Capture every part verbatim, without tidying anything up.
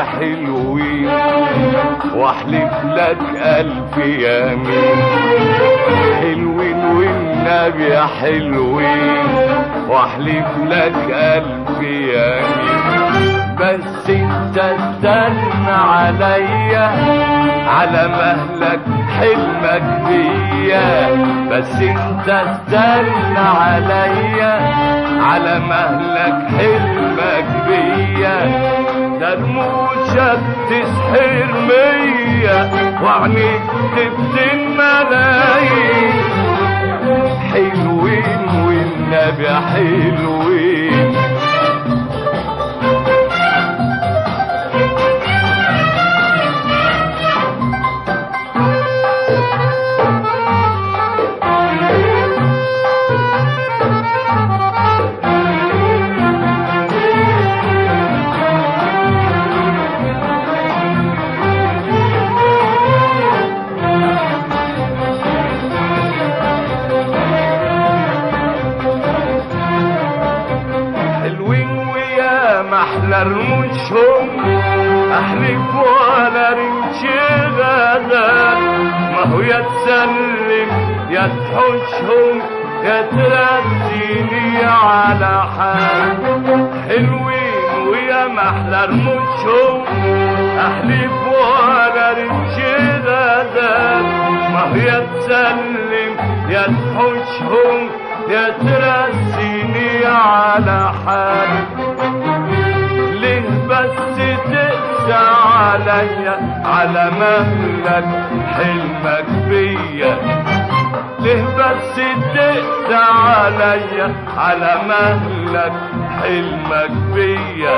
حلوين واحلف لك الف يمين. حلوين والنبي يا حلوين واحلف لك الف يمين. بس انت استنى عليا على مهلك حلمك بيا. بس انت استنى عليا على مهلك حلمك بيا. ده رموشك تسحر مية وعنيك تفتن ملايين. حلوين والنبي حلوين. احلى رموشهم احلف ولا رمش غدر. ما هو يا تسلم يا تحوشهم يا ترديني على حال. حلوين ويا محلى رموشهم احلف ولا رمش غدر. ما هو يا تسلم يا تحوشهم يا ترسيني على حال. ليه بس تقسى عليا على مهلك حلمك بيا. ليه بس تقسى عليا على مهلك حلمك بيا.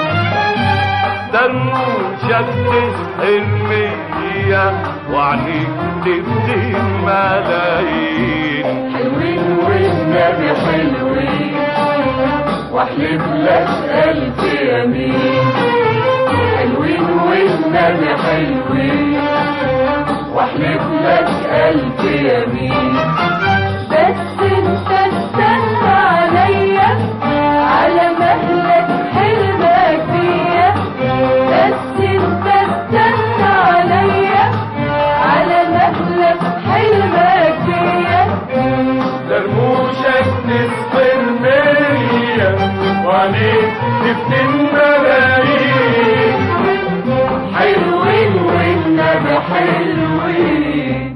ده رموشك تسحر مية وعنيك تفتن ملايين. حلوين والنبي حلوين واحلف لك الف يمين. حلوين والنبي حلوين واحلف لك الف يمين. بس انت استنى عليا على مهلك حلمك بيا. بس انت استنى عليا على مهلك حلمك بيا. ده رموشك تسحر مية وعنيك تفتن ملايين. حلوين والنبي حلوين.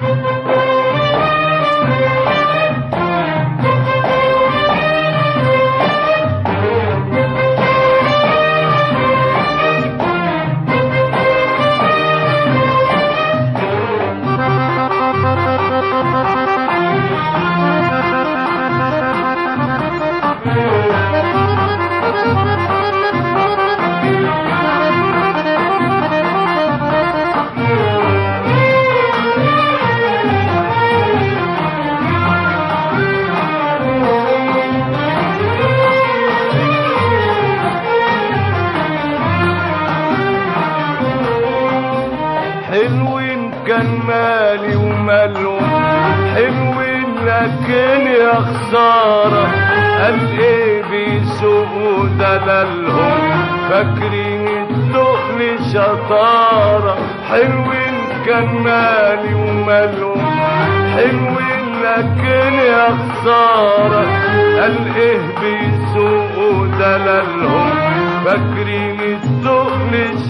حلوين كان مالي ومالهم حلوين لكن يا خسارة. قال ايه بيسوقوا دلالهم فاكرين التقل شطارة. حلوين كان مالي ومالهم حلوين لكن يا خسارة. قال ايه بيسوقوا دلالهم فاكرين التقل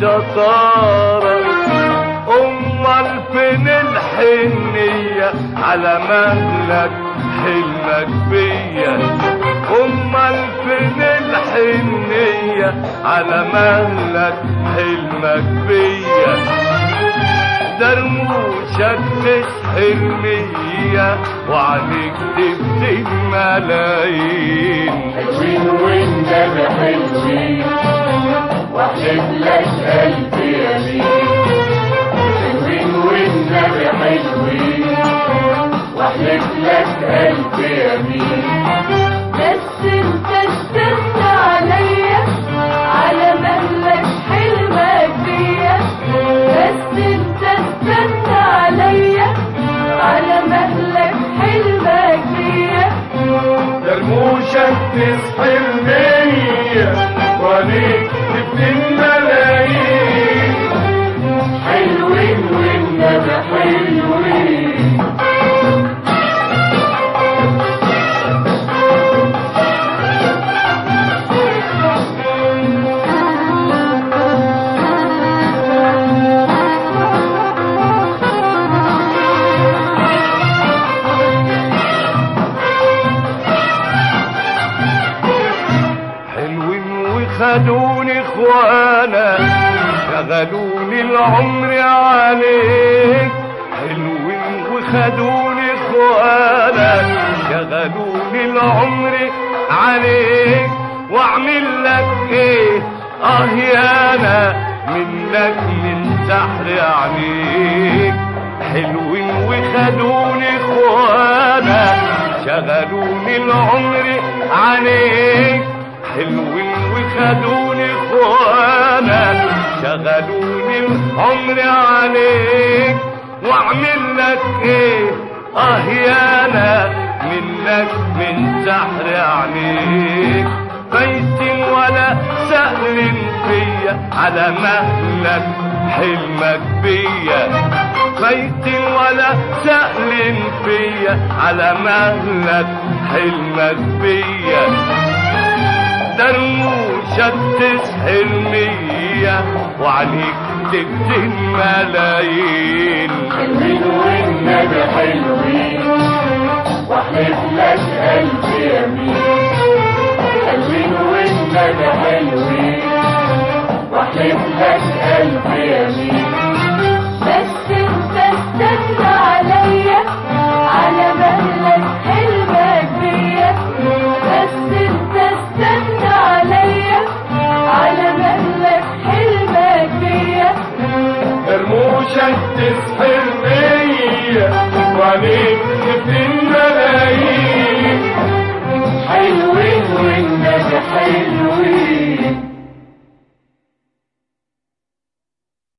شطارة. امال فين الحنية على مهلك حلمك بيا. امال فين الحنية على مهلك حلمك بيا. ده رموشك تسحر مية وعنيك تفتن ملايين. حلوين والنبي حلوين واحلف لك الف يمين. حلوين والنبي حلوين واحلف لك الف يمين. بس انت استنى عليا على مهلك حلمك بيا. بس انت استنى عليا على مهلك حلمك بيا. ده رموشك تسحر مية وعنيك تفتن ملايين. العمر عليك حلوين وخدوني اخوانك شغلوني العمر عليك واعمل لك ايه اه يانا منك من سحر عينيك حلوين وخدوني اخوانك شغلوني العمر عليك حلوين وخدوني اخوانك شغلوني العمر عليك واعمل لك ايه اه يانا منك من سحر عينيك بيت ولا سهل فيا على مهلك حلمك بيا بيت ولا سهل فيا على مهلك حلمك بيا درموشك تسحر مية وعليك تكتب ملايين حلوين والنبي حلوين واحلف لك قلبي يمين حلوين والنبي حلوين واحلف لك قلبي يمين بس انت استنى عليا على مهلك حلمك بيا بس انت استنى عليا على مهلك حلمك بيا رموشك تسحر مية وعليك تكتب ملايين حلوين والنبي حلوين